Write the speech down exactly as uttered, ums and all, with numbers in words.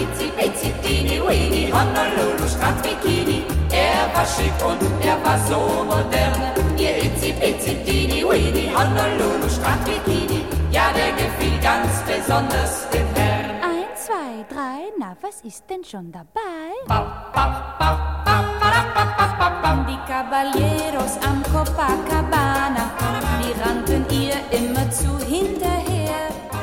Itzi Bitsy Teeny Weeny Honolulu Strandbikini. Er war schick und er war so modern. Ihr Itzi Bitsy Teeny Weeny Honolulu Strandbikini. Ja, der gefiel ganz besonders dem Herrn. Eins, zwei, drei, na, was ist denn schon dabei? Bau, bau, bau, bau, bau, bau, bau, bau. Die Caballeros am Copacabana, die rannten ihr immerzu hinterher.